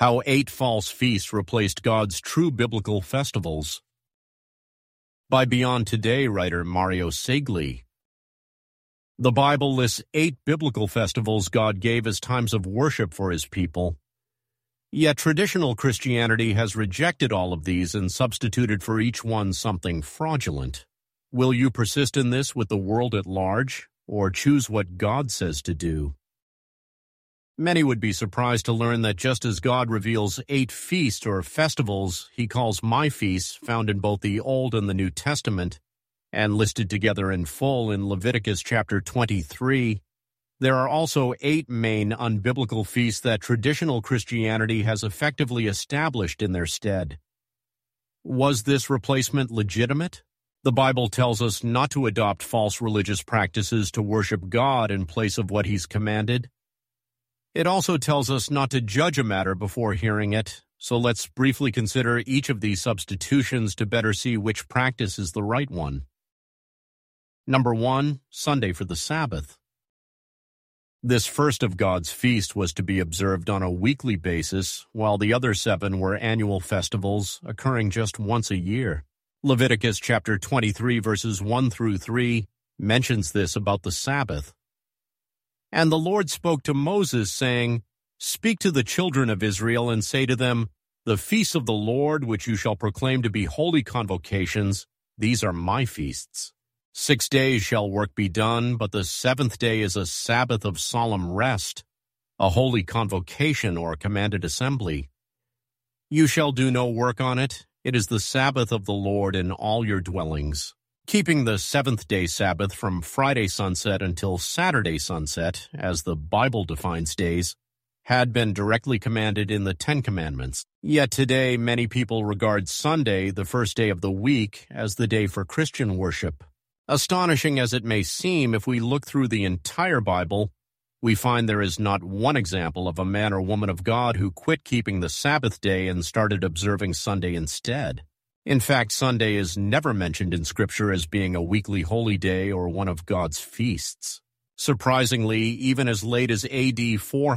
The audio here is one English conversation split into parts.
How 8 false feasts replaced God's true biblical festivals. By Beyond Today writer Mario Segli. The Bible lists 8 biblical festivals God gave as times of worship for His people. Yet traditional Christianity has rejected all of these and substituted for each one something fraudulent. Will you persist in this with the world at large, or choose what God says to do? Many would be surprised to learn that just as God reveals 8 feasts or festivals He calls my feasts, found in both the Old and the New Testament, and listed together in full in Leviticus chapter 23, there are also 8 main unbiblical feasts that traditional Christianity has effectively established in their stead. Was this replacement legitimate? The Bible tells us not to adopt false religious practices to worship God in place of what He's commanded. It also tells us not to judge a matter before hearing it, so let's briefly consider each of these substitutions to better see which practice is the right one. Number 1, Sunday for the Sabbath. This first of God's feasts was to be observed on a weekly basis, while the other 7 were annual festivals occurring just once a year. Leviticus chapter 23 verses 1 through 3 mentions this about the Sabbath. And the Lord spoke to Moses, saying, Speak to the children of Israel and say to them, The feasts of the Lord, which you shall proclaim to be holy convocations, these are my feasts. 6 days shall work be done, but the 7th day is a Sabbath of solemn rest, a holy convocation or commanded assembly. You shall do no work on it. It is the Sabbath of the Lord in all your dwellings. Keeping the 7th-day Sabbath from Friday sunset until Saturday sunset, as the Bible defines days, had been directly commanded in the 10 Commandments. Yet today many people regard Sunday, the first day of the week, as the day for Christian worship. Astonishing as it may seem, if we look through the entire Bible, we find there is not one example of a man or woman of God who quit keeping the Sabbath day and started observing Sunday instead. In fact, Sunday is never mentioned in Scripture as being a weekly holy day or one of God's feasts. Surprisingly, even as late as AD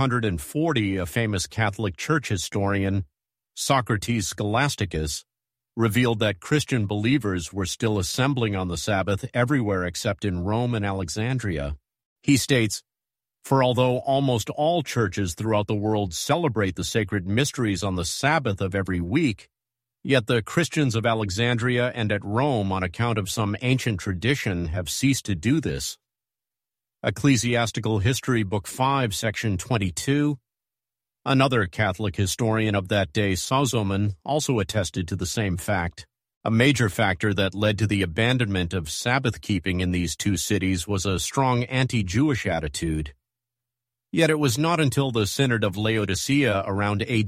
440, a famous Catholic Church historian, Socrates Scholasticus, revealed that Christian believers were still assembling on the Sabbath everywhere except in Rome and Alexandria. He states, For although almost all churches throughout the world celebrate the sacred mysteries on the Sabbath of every week, yet the Christians of Alexandria and at Rome, on account of some ancient tradition, have ceased to do this. Ecclesiastical History, Book 5, Section 22. Another Catholic historian of that day, Sozomen, also attested to the same fact. A major factor that led to the abandonment of Sabbath-keeping in these 2 cities was a strong anti-Jewish attitude. Yet it was not until the Synod of Laodicea around AD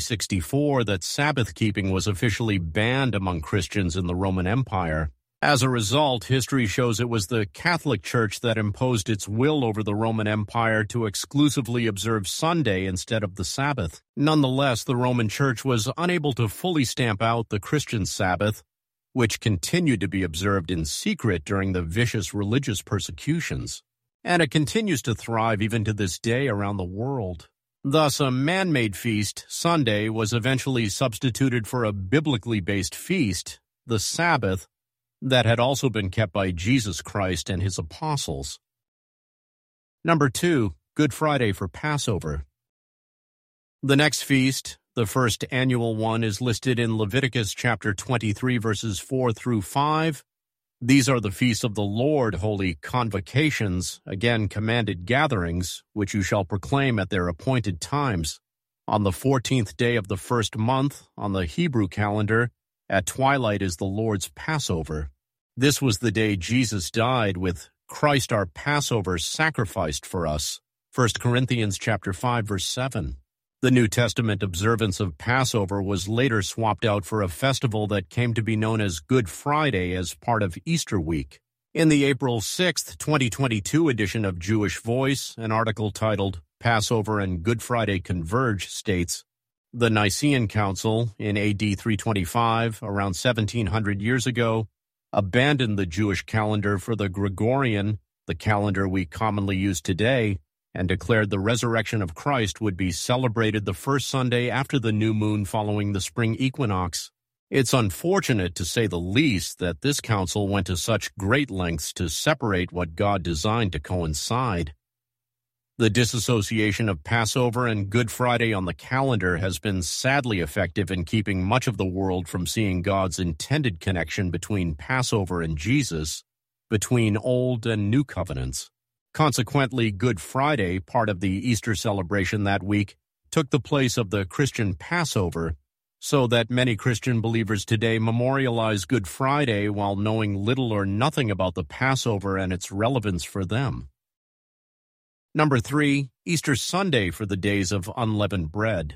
364 that Sabbath-keeping was officially banned among Christians in the Roman Empire. As a result, history shows it was the Catholic Church that imposed its will over the Roman Empire to exclusively observe Sunday instead of the Sabbath. Nonetheless, the Roman Church was unable to fully stamp out the Christian Sabbath, which continued to be observed in secret during the vicious religious persecutions. And it continues to thrive even to this day around the world. Thus, a man-made feast, Sunday, was eventually substituted for a biblically based feast, the Sabbath, that had also been kept by Jesus Christ and His apostles. Number 2, Good Friday for Passover. The next feast, the first annual one, is listed in Leviticus chapter 23, verses 4 through 5. These are the feasts of the Lord, holy convocations, again commanded gatherings, which you shall proclaim at their appointed times. On the 14th day of the first month, on the Hebrew calendar, at twilight is the Lord's Passover. This was the day Jesus died, with Christ our Passover sacrificed for us. 1 Corinthians chapter 5, verse 7. The New Testament observance of Passover was later swapped out for a festival that came to be known as Good Friday as part of Easter week. In the April 6, 2022 edition of Jewish Voice, an article titled Passover and Good Friday Converge states, The Nicene Council, in AD 325, around 1700 years ago, abandoned the Jewish calendar for the Gregorian, the calendar we commonly use today, and declared the resurrection of Christ would be celebrated the first Sunday after the new moon following the spring equinox. It's unfortunate, to say the least, that this council went to such great lengths to separate what God designed to coincide. The disassociation of Passover and Good Friday on the calendar has been sadly effective in keeping much of the world from seeing God's intended connection between Passover and Jesus, between Old and New Covenants. Consequently, Good Friday, part of the Easter celebration that week, took the place of the Christian Passover, so that many Christian believers today memorialize Good Friday while knowing little or nothing about the Passover and its relevance for them. Number 3, Easter Sunday for the days of unleavened bread.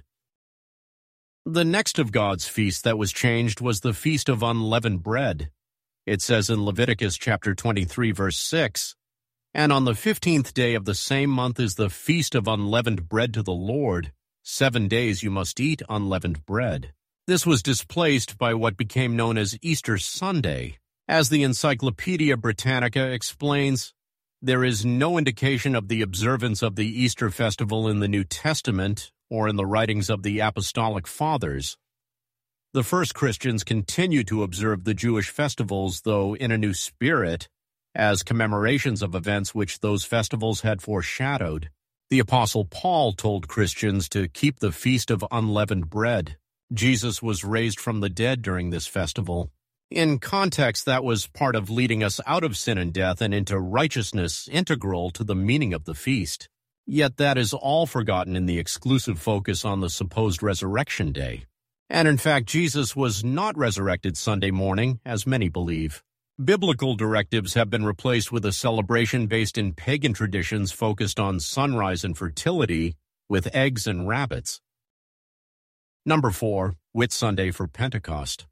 The next of God's feasts that was changed was the Feast of Unleavened Bread. It says in Leviticus chapter 23, verse 6, "And on the 15th day of the same month is the Feast of Unleavened Bread to the Lord. 7 days you must eat unleavened bread." This was displaced by what became known as Easter Sunday. As the Encyclopedia Britannica explains, there is no indication of the observance of the Easter festival in the New Testament or in the writings of the Apostolic Fathers. The first Christians continued to observe the Jewish festivals, though in a new spirit, as commemorations of events which those festivals had foreshadowed. The Apostle Paul told Christians to keep the Feast of Unleavened Bread. Jesus was raised from the dead during this festival. In context, that was part of leading us out of sin and death and into righteousness, integral to the meaning of the feast. Yet that is all forgotten in the exclusive focus on the supposed resurrection day. And in fact, Jesus was not resurrected Sunday morning, as many believe. Biblical directives have been replaced with a celebration based in pagan traditions focused on sunrise and fertility, with eggs and rabbits. Number 4, Whit Sunday for Pentecost.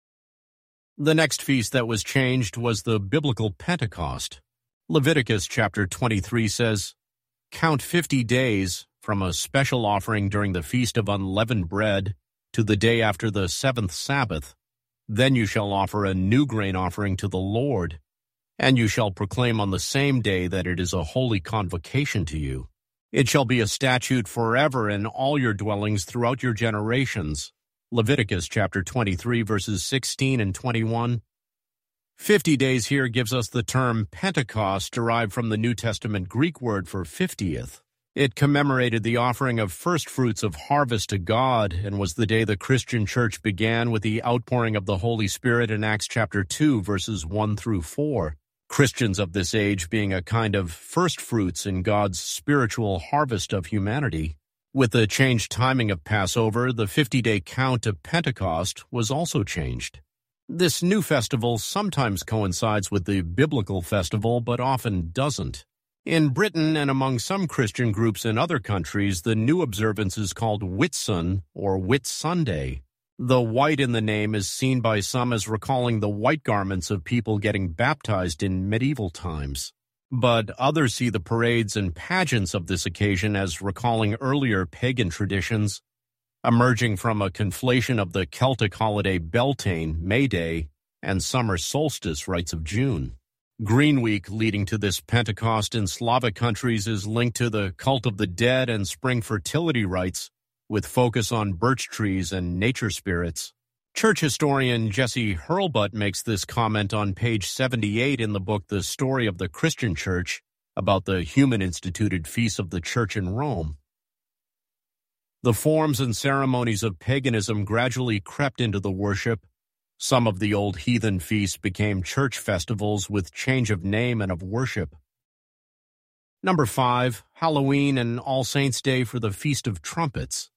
The next feast that was changed was the biblical Pentecost. Leviticus chapter 23 says, "Count 50 days from a special offering during the Feast of Unleavened Bread to the day after the 7th Sabbath. Then you shall offer a new grain offering to the Lord, and you shall proclaim on the same day that it is a holy convocation to you. It shall be a statute forever in all your dwellings throughout your generations." Leviticus chapter 23, verses 16 and 21. 50 days here gives us the term Pentecost, derived from the New Testament Greek word for 50th. It commemorated the offering of first fruits of harvest to God and was the day the Christian church began with the outpouring of the Holy Spirit in Acts chapter 2, verses 1 through 4. Christians of this age being a kind of first fruits in God's spiritual harvest of humanity. With the changed timing of Passover, the 50-day count of Pentecost was also changed. This new festival sometimes coincides with the biblical festival, but often doesn't. In Britain and among some Christian groups in other countries, the new observance is called Whitsun or Whit Sunday. The white in the name is seen by some as recalling the white garments of people getting baptized in medieval times. But others see the parades and pageants of this occasion as recalling earlier pagan traditions, emerging from a conflation of the Celtic holiday Beltane, May Day, and summer solstice rites of June. Green Week, leading to this Pentecost in Slavic countries, is linked to the cult of the dead and spring fertility rites, with focus on birch trees and nature spirits. Church historian Jesse Hurlbut makes this comment on page 78 in the book The Story of the Christian Church about the human-instituted feasts of the Church in Rome. The forms and ceremonies of paganism gradually crept into the worship. Some of the old heathen feasts became church festivals with change of name and of worship. Number 5, Halloween and All Saints' Day for the Feast of Trumpets.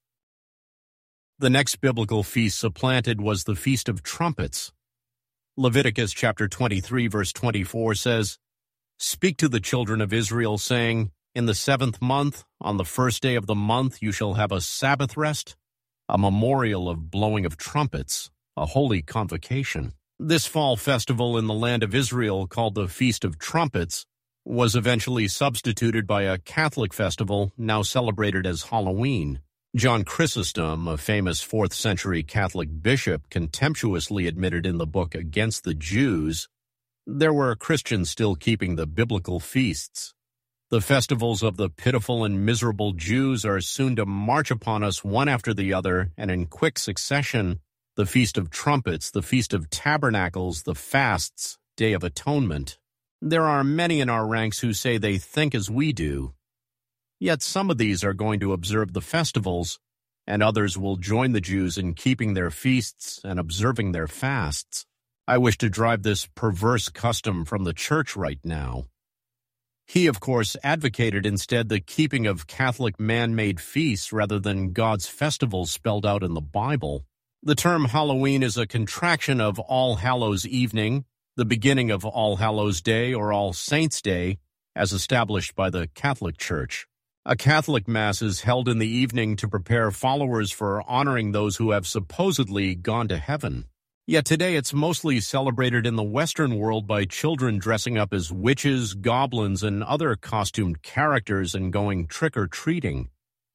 The next biblical feast supplanted was the Feast of Trumpets. Leviticus chapter 23, verse 24 says, "Speak to the children of Israel, saying, In the 7th month, on the first day of the month, you shall have a Sabbath rest, a memorial of blowing of trumpets, a holy convocation." This fall festival in the land of Israel, called the Feast of Trumpets, was eventually substituted by a Catholic festival now celebrated as Halloween. John Chrysostom, a famous 4th century Catholic bishop, contemptuously admitted in the book Against the Jews, there were Christians still keeping the biblical feasts. The festivals of the pitiful and miserable Jews are soon to march upon us one after the other, and in quick succession, the Feast of Trumpets, the Feast of Tabernacles, the fasts, Day of Atonement. There are many in our ranks who say they think as we do. Yet some of these are going to observe the festivals, and others will join the Jews in keeping their feasts and observing their fasts. I wish to drive this perverse custom from the church right now. He, of course, advocated instead the keeping of Catholic man-made feasts rather than God's festivals spelled out in the Bible. The term Halloween is a contraction of All Hallows Evening, the beginning of All Hallows Day or All Saints' Day, as established by the Catholic Church. A Catholic Mass is held in the evening to prepare followers for honoring those who have supposedly gone to heaven. Yet today it's mostly celebrated in the Western world by children dressing up as witches, goblins, and other costumed characters and going trick-or-treating.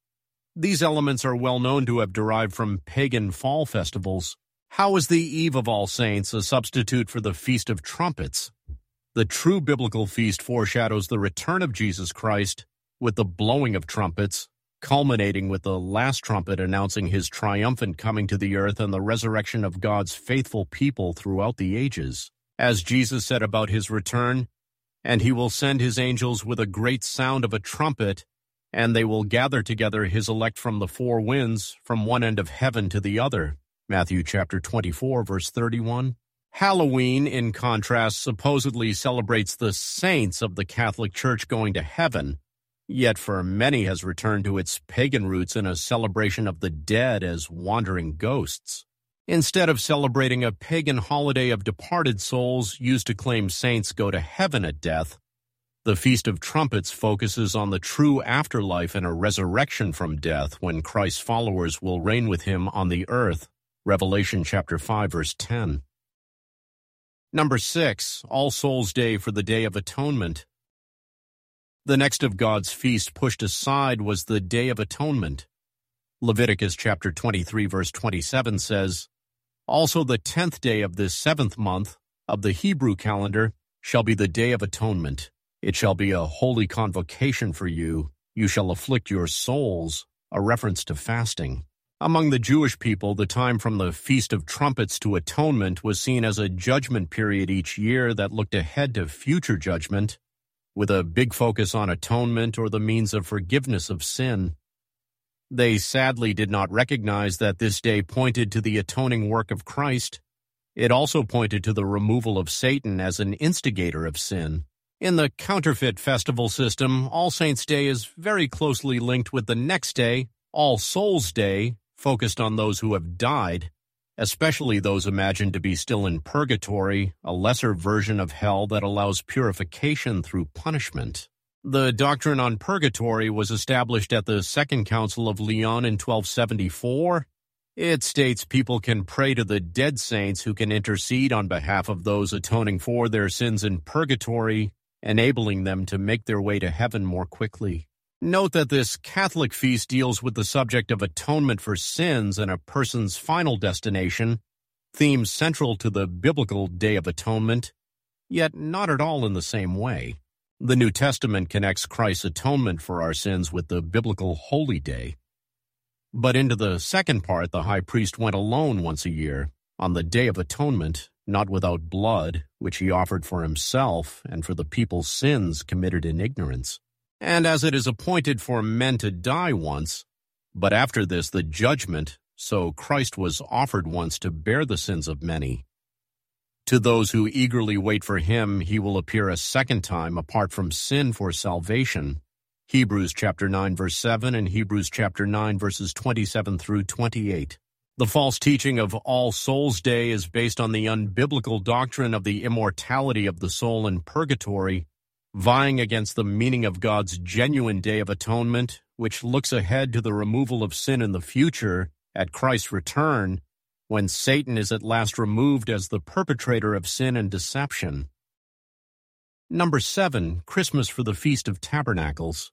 These elements are well known to have derived from pagan fall festivals. How is the Eve of All Saints a substitute for the Feast of Trumpets? The true biblical feast foreshadows the return of Jesus Christ with the blowing of trumpets, culminating with the last trumpet announcing his triumphant coming to the earth and the resurrection of God's faithful people throughout the ages. As Jesus said about his return, "And he will send his angels with a great sound of a trumpet, and they will gather together his elect from the four winds, from one end of heaven to the other." Matthew chapter 24, verse 31. Halloween, in contrast, supposedly celebrates the saints of the Catholic Church going to heaven, yet for many has returned to its pagan roots in a celebration of the dead as wandering ghosts. Instead of celebrating a pagan holiday of departed souls used to claim saints go to heaven at death, the Feast of Trumpets focuses on the true afterlife and a resurrection from death when Christ's followers will reign with him on the earth. Revelation chapter 5, verse 10. Number 6, All Souls' Day for the Day of Atonement. The next of God's feast pushed aside was the Day of Atonement. Leviticus chapter 23, verse 27 says, "Also the 10th day of this 7th month of the Hebrew calendar shall be the Day of Atonement. It shall be a holy convocation for you. You shall afflict your souls," a reference to fasting. Among the Jewish people, the time from the Feast of Trumpets to Atonement was seen as a judgment period each year that looked ahead to future judgment, with a big focus on atonement or the means of forgiveness of sin. They sadly did not recognize that this day pointed to the atoning work of Christ. It also pointed to the removal of Satan as an instigator of sin. In the counterfeit festival system, All Saints' Day is very closely linked with the next day, All Souls' Day, focused on those who have died, especially those imagined to be still in purgatory, a lesser version of hell that allows purification through punishment. The doctrine on purgatory was established at the Second Council of Lyon in 1274. It states people can pray to the dead saints who can intercede on behalf of those atoning for their sins in purgatory, enabling them to make their way to heaven more quickly. Note that this Catholic feast deals with the subject of atonement for sins and a person's final destination, themes central to the biblical Day of Atonement, yet not at all in the same way. The New Testament connects Christ's atonement for our sins with the biblical Holy Day. But into the second part, the high priest went alone once a year, on the Day of Atonement, not without blood, which he offered for himself and for the people's sins committed in ignorance. And as it is appointed for men to die once, but after this the judgment, so Christ was offered once to bear the sins of many. To those who eagerly wait for him, he will appear a second time apart from sin for salvation. Hebrews chapter 9 verse 7 and Hebrews chapter 9 verses 27 through 28. The false teaching of All Souls' Day is based on the unbiblical doctrine of the immortality of the soul in purgatory, vying against the meaning of God's genuine Day of Atonement, which looks ahead to the removal of sin in the future at Christ's return, when Satan is at last removed as the perpetrator of sin and deception. Number 7, Christmas for the Feast of Tabernacles.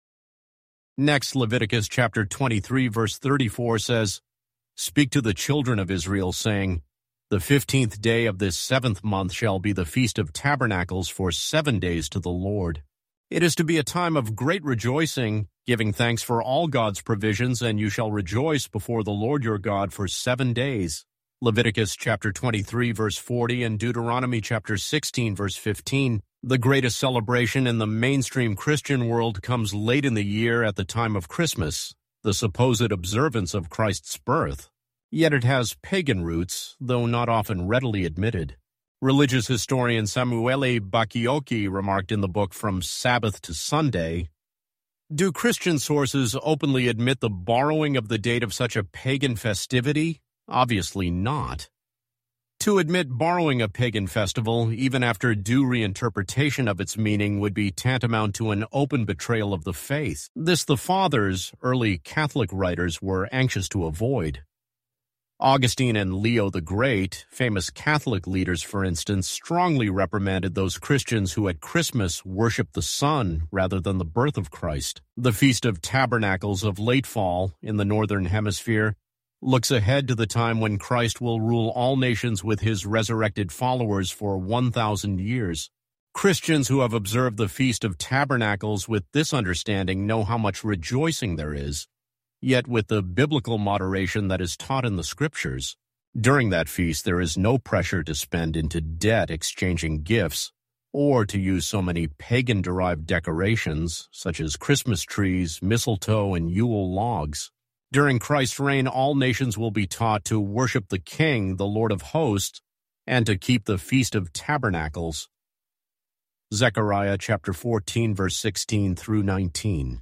Next, Leviticus chapter 23, verse 34 says, "Speak to the children of Israel, saying, The 15th day of this 7th month shall be the Feast of Tabernacles for 7 days to the Lord. It is to be a time of great rejoicing, giving thanks for all God's provisions, and you shall rejoice before the Lord your God for 7 days. Leviticus chapter 23, verse 40, and Deuteronomy chapter 16, verse 15. The greatest celebration in the mainstream Christian world comes late in the year at the time of Christmas, the supposed observance of Christ's birth. Yet it has pagan roots, though not often readily admitted. Religious historian Samuele Bacchiocchi remarked in the book From Sabbath to Sunday, "Do Christian sources openly admit the borrowing of the date of such a pagan festivity? Obviously not. To admit borrowing a pagan festival, even after due reinterpretation of its meaning, would be tantamount to an open betrayal of the faith. This the Fathers, early Catholic writers, were anxious to avoid. Augustine and Leo the Great, famous Catholic leaders for instance, strongly reprimanded those Christians who at Christmas worshiped the sun rather than the birth of Christ. The Feast of Tabernacles of late fall in the Northern Hemisphere looks ahead to the time when Christ will rule all nations with his resurrected followers for 1,000 years. Christians who have observed the Feast of Tabernacles with this understanding know how much rejoicing there is, yet with the biblical moderation that is taught in the Scriptures. During that feast there is no pressure to spend into debt exchanging gifts, or to use so many pagan-derived decorations, such as Christmas trees, mistletoe, and Yule logs. During Christ's reign, all nations will be taught to worship the King, the Lord of hosts, and to keep the Feast of Tabernacles. Zechariah chapter 14, verse 16 through 19.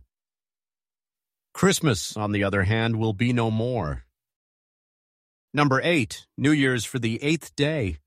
Christmas, on the other hand, will be no more. Number 8, New Year's for the 8th day.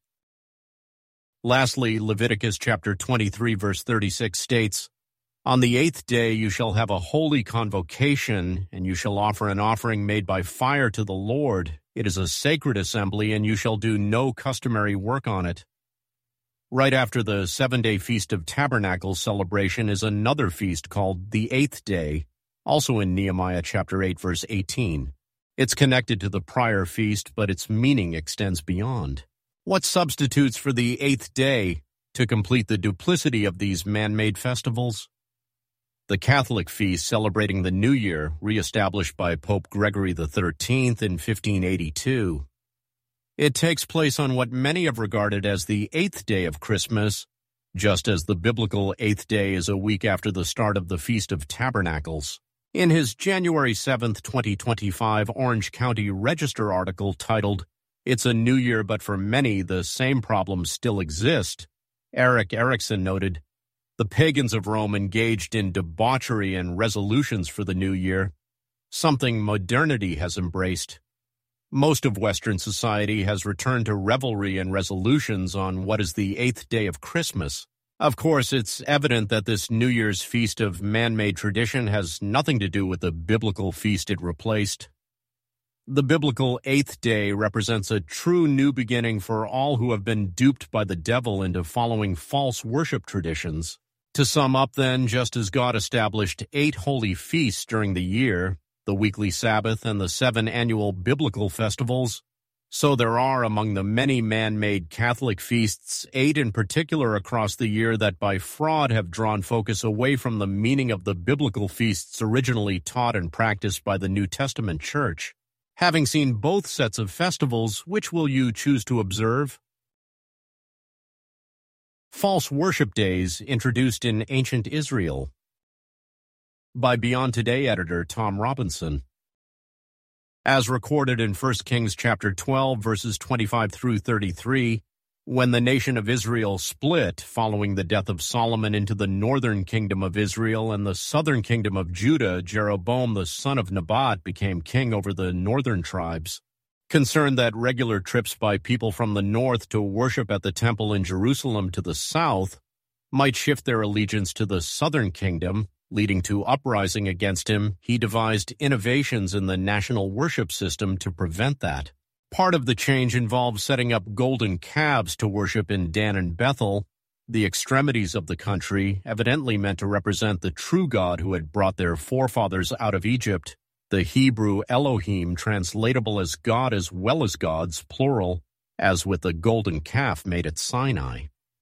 Lastly, Leviticus chapter 23, verse 36 states, "On the 8th day you shall have a holy convocation, and you shall offer an offering made by fire to the Lord. It is a sacred assembly, and you shall do no customary work on it." Right after the 7-day Feast of Tabernacles celebration is another feast called the 8th day, also in Nehemiah chapter 8, verse 18. It's connected to the prior feast, but its meaning extends beyond. What substitutes for the 8th day to complete the duplicity of these man-made festivals? The Catholic feast celebrating the New Year, re-established by Pope Gregory XIII in 1582. It takes place on what many have regarded as the 8th day of Christmas, just as the biblical 8th day is a week after the start of the Feast of Tabernacles. In his January 7, 2025 Orange County Register article titled, "It's a New Year, but for many the same problems still exist," Eric Erickson noted, "The pagans of Rome engaged in debauchery and resolutions for the New Year, something modernity has embraced. Most of Western society has returned to revelry and resolutions on what is the 8th day of Christmas. Of course, it's evident that this New Year's feast of man-made tradition has nothing to do with the biblical feast it replaced. The biblical 8th day represents a true new beginning for all who have been duped by the devil into following false worship traditions. To sum up then, just as God established 8 holy feasts during the year, the weekly Sabbath and the 7 annual biblical festivals, so there are among the many man-made Catholic feasts 8 in particular across the year that by fraud have drawn focus away from the meaning of the biblical feasts originally taught and practiced by the New Testament Church. Having seen both sets of festivals, which will you choose to observe? False worship days introduced in ancient Israel. By Beyond Today editor Tom Robinson. As recorded in 1 Kings chapter 12, verses 25 through 33, when the nation of Israel split following the death of Solomon into the northern kingdom of Israel and the southern kingdom of Judah, Jeroboam the son of Nebat became king over the northern tribes. Concerned that regular trips by people from the north to worship at the temple in Jerusalem to the south might shift their allegiance to the southern kingdom, leading to uprising against him, he devised innovations in the national worship system to prevent that. Part of the change involved setting up golden calves to worship in Dan and Bethel, the extremities of the country, evidently meant to represent the true God who had brought their forefathers out of Egypt, the Hebrew Elohim, translatable as God as well as gods, plural, as with the golden calf made at Sinai.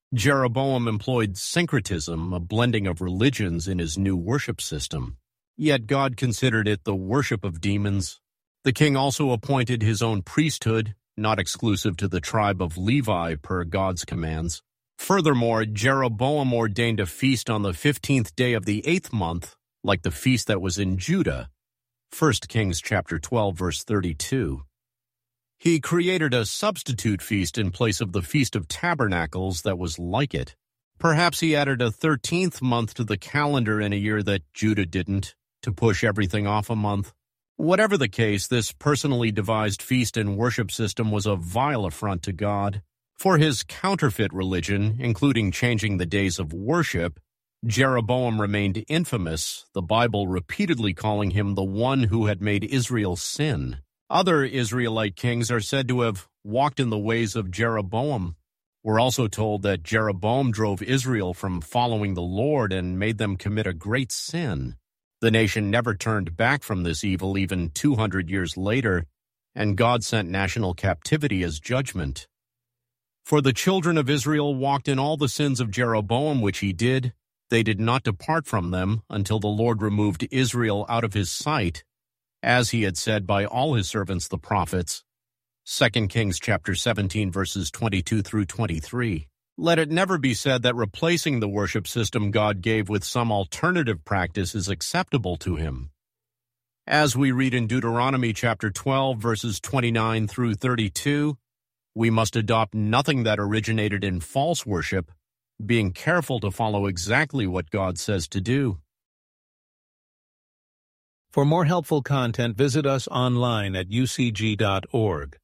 Jeroboam employed syncretism, a blending of religions, in his new worship system. Yet God considered it the worship of demons. The king also appointed his own priesthood, not exclusive to the tribe of Levi per God's commands. Furthermore, Jeroboam ordained a feast on the 15th day of the 8th month, like the feast that was in Judah. 1 Kings chapter 12, verse 32. He created a substitute feast in place of the Feast of Tabernacles that was like it. Perhaps he added a 13th month to the calendar in a year that Judah didn't, to push everything off a month. Whatever the case, this personally devised feast and worship system was a vile affront to God. For his counterfeit religion, including changing the days of worship, Jeroboam remained infamous, the Bible repeatedly calling him the one who had made Israel sin. Other Israelite kings are said to have walked in the ways of Jeroboam. We're also told that Jeroboam drove Israel from following the Lord and made them commit a great sin. The nation never turned back from this evil even 200 years later, and God sent national captivity as judgment. For the children of Israel walked in all the sins of Jeroboam which he did. They did not depart from them until the Lord removed Israel out of his sight, as he had said by all his servants the prophets. 2 Kings chapter 17 verses 22 through 23. Let it never be said that replacing the worship system God gave with some alternative practice is acceptable to him. As we read in Deuteronomy chapter 12 verses 29 through 32, we must adopt nothing that originated in false worship, being careful to follow exactly what God says to do. For more helpful content, visit us online at ucg.org.